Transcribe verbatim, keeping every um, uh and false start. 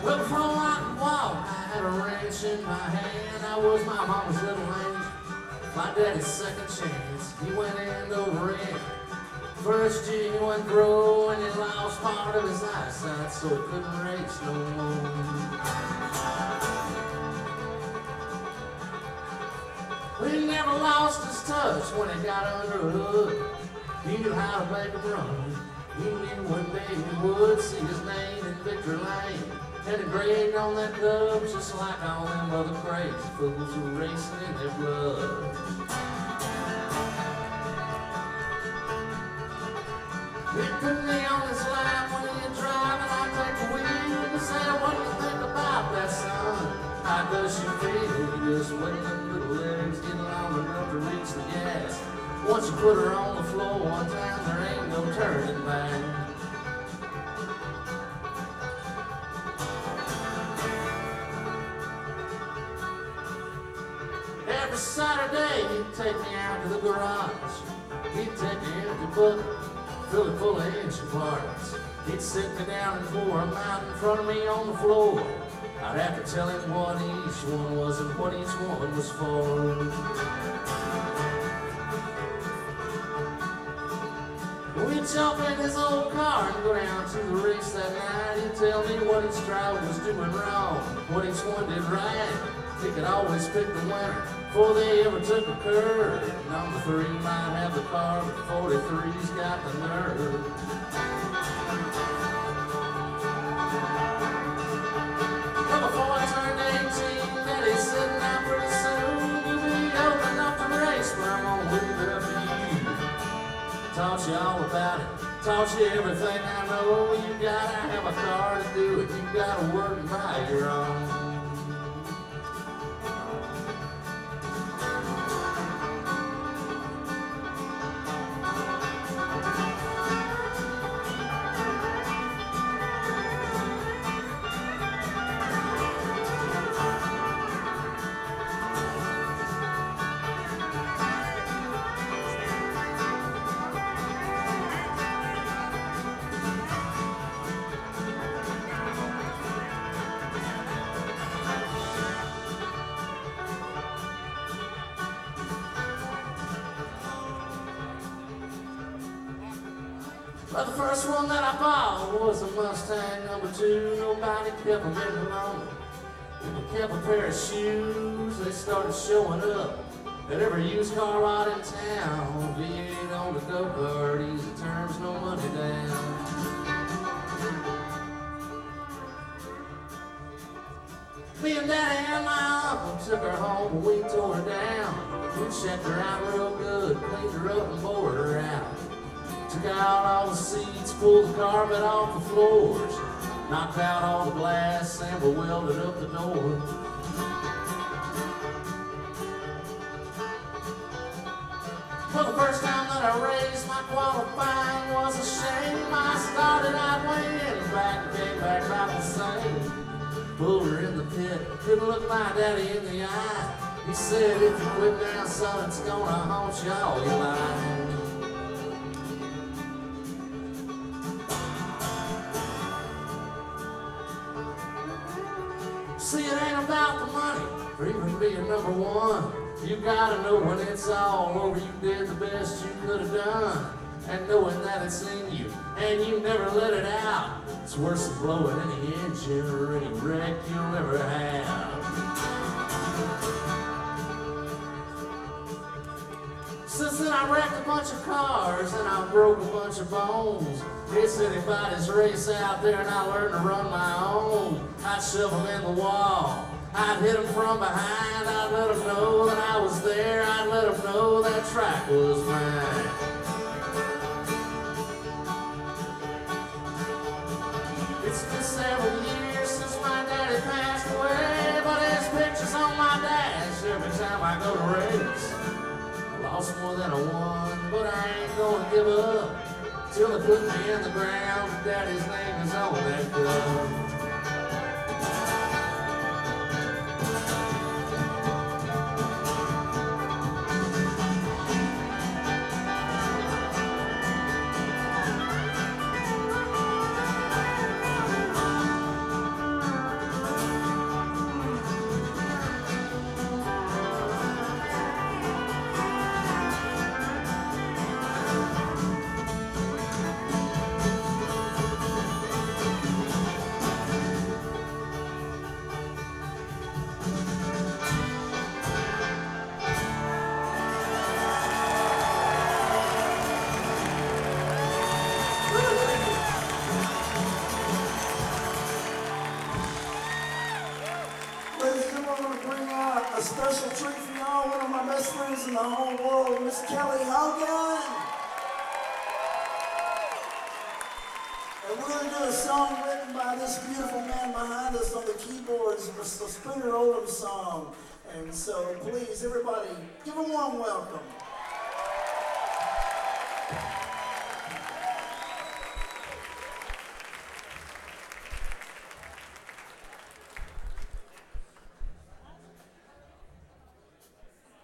Well, before I could walk, I had a wrench in my hand. I was my mama's little angel, my daddy's second chance. He went end over end. First genuine throw, and he lost part of his eyesight, so he couldn't race no more. He never lost his touch when he got under a hood. He knew how to make him run. He knew when baby would see his name in victory lane, and engraved on that cup just like all them other crazy fools who were racing in their blood. He put me on his lap when he was driving. I take the wheel and say, what do you think about that, son? How does she feel? You just wait them little legs get long enough to reach the gas. Once you put her on the floor one time, there ain't no turning back. Every Saturday he'd take me out to the garage. He'd take an empty bucket, fill it full of engine parts. He'd sit me down and pour them out in front of me on the floor. I'd have to tell him what each one was and what each one was for. We'd jump in his old car and go down to the race that night. He'd tell me what each driver was doing wrong, what each one did right. He could always pick the winner before they ever took a curve. Number three might have the car, but forty-three's got the nerve. Well, before I turned eighteen, Daddy said, now pretty soon you'll be old enough to race, but I'm gonna leave it up to you. Taught you all about it, taught you everything I know. You gotta have a car to do it, you gotta work and buy your own. Well, the first one that I bought was a Mustang number two. Nobody kept them in the loan. They kept a pair of shoes. They started showing up at every used car lot in town. V eight on the go-kart, easy terms, no money down. Me and Daddy and my uncle took her home, but we tore her down. We checked her out real good, cleaned her up and bored her out. Took out all the seats, pulled the carpet off the floors, knocked out all the glass, and we welded up the door. Well, the first time that I raced, my qualifying was a shame. I started out winning, back and came back about the same. Pulled her in the pit, couldn't look my daddy in the eye. He said, if you quit now, son, it's gonna haunt you all your life. See, it ain't about the money, or even being number one. You gotta know when it's all over, you did the best you could have done. And knowing that it's in you, and you never let it out, it's worse than blowing any engine or any wreck you'll ever have. Since then I wrecked a bunch of cars and I broke a bunch of bones. It's anybody's race out there and I learned to run my own. I'd shove them in the wall, I'd hit them from behind, I'd let them know that I was there, I'd let them know that track was mine. It's been several years since my daddy passed away, but his picture's on my dash every time I go to race. I lost more than I won, but I ain't gonna give up till they put me in the ground. Daddy's name is on that glove. And we're going to do a song written by this beautiful man behind us on the keyboards, the Spooner Oldham song. And so please, everybody, give a warm welcome.